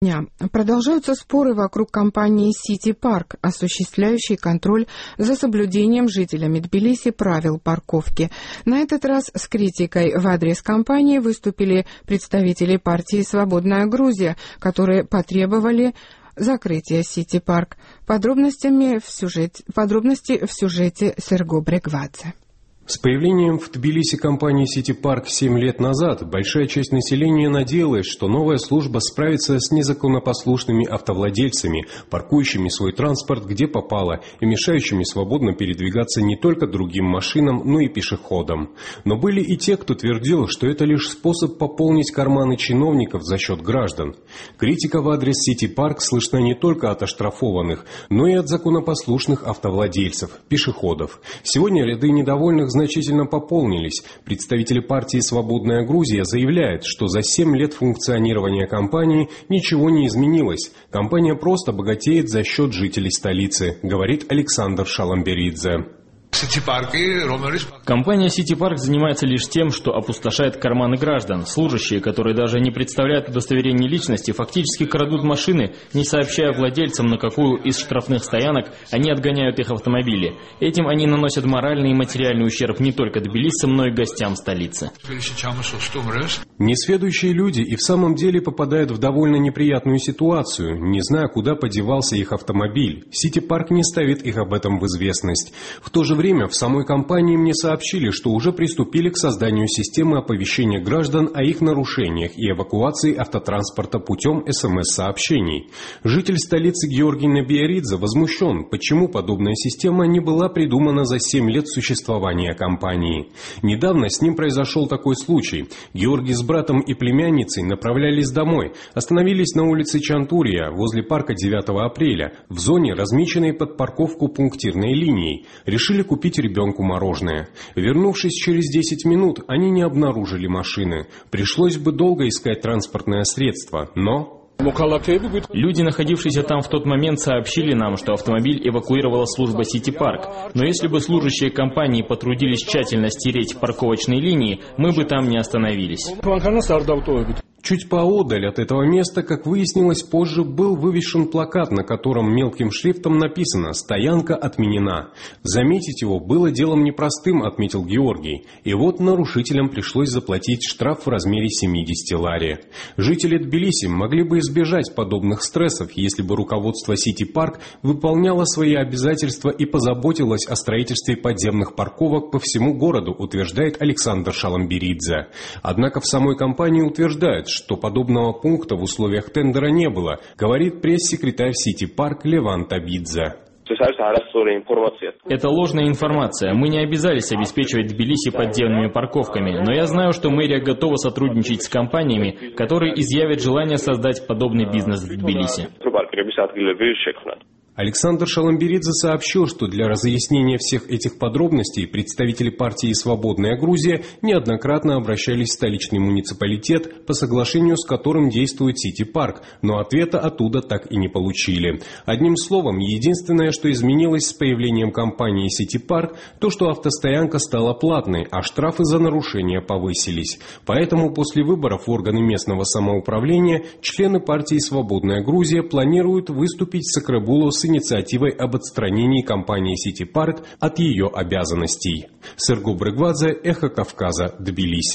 дня. Продолжаются споры вокруг компании «Сити Парк», осуществляющей контроль за соблюдением жителями Тбилиси правил парковки. На этот раз с критикой в адрес компании выступили представители партии «Свободная Грузия», которые потребовали закрытия «Сити Парк». Подробности в сюжете Серго Брегвадзе. С появлением в Тбилиси компании «Сити Парк» 7 лет назад большая часть населения надеялась, что новая служба справится с незаконопослушными автовладельцами, паркующими свой транспорт где попало и мешающими свободно передвигаться не только другим машинам, но и пешеходам. Но были и те, кто твердил, что это лишь способ пополнить карманы чиновников за счет граждан. Критика в адрес «Сити Парк» слышна не только от оштрафованных, но и от законопослушных автовладельцев, пешеходов. Сегодня ряды недовольных значительно пополнились. Представители партии «Свободная Грузия» заявляют, что за 7 лет функционирования компании ничего не изменилось. Компания просто богатеет за счет жителей столицы, говорит Александр Шаламберидзе. Компания «Сити Парк» занимается лишь тем, что опустошает карманы граждан. Служащие, которые даже не представляют удостоверение личности, фактически крадут машины, не сообщая владельцам, на какую из штрафных стоянок они отгоняют их автомобили. Этим они наносят моральный и материальный ущерб не только тбилисцам, но и гостям столицы. Несведущие люди и в самом деле попадают в довольно неприятную ситуацию, не зная, куда подевался их автомобиль. «Сити Парк» не ставит их об этом в известность. В то же время в самой компании мне сообщили, что уже приступили к созданию системы оповещения граждан о их нарушениях и эвакуации автотранспорта путем СМС-сообщений. Житель столицы Георгий Набиаридзе возмущен, почему подобная система не была придумана за 7 лет существования компании. Недавно с ним произошел такой случай. Георгий с братом и племянницей направлялись домой, остановились на улице Чантурия возле парка 9 апреля, в зоне, размеченной под парковку пунктирной линией. Решили купить ребенку мороженое. Вернувшись через 10 минут, они не обнаружили машины. Пришлось бы долго искать транспортное средство, но... Люди, находившиеся там в тот момент, сообщили нам, что автомобиль эвакуировала служба «Сити Парк». Но если бы служащие компании потрудились тщательно стереть парковочные линии, мы бы там не остановились. Чуть поодаль от этого места, как выяснилось позже, был вывешен плакат, на котором мелким шрифтом написано «Стоянка отменена». Заметить его было делом непростым, отметил Георгий. И вот нарушителям пришлось заплатить штраф в размере 70 лари. Жители Тбилиси могли бы избежать подобных стрессов, если бы руководство «Сити Парк» выполняло свои обязательства и позаботилось о строительстве подземных парковок по всему городу, утверждает Александр Шаламберидзе. Однако в самой компании утверждают, что подобного пункта в условиях тендера не было, говорит пресс-секретарь «Сити Парк» Леван Табидзе. Это ложная информация. Мы не обязались обеспечивать Тбилиси подземными парковками, но я знаю, что мэрия готова сотрудничать с компаниями, которые изъявят желание создать подобный бизнес в Тбилиси. Александр Шаламберидзе сообщил, что для разъяснения всех этих подробностей представители партии «Свободная Грузия» неоднократно обращались в столичный муниципалитет, по соглашению с которым действует «Сити Парк», но ответа оттуда так и не получили. Одним словом, единственное, что изменилось с появлением компании «Сити Парк», то, что автостоянка стала платной, а штрафы за нарушения повысились. Поэтому после выборов в органы местного самоуправления члены партии «Свободная Грузия» планируют выступить в Сакрабулу с инициативой об отстранении компании «Сити Парк» от ее обязанностей. Серго Брегвадзе, Эхо Кавказа, Тбилиси.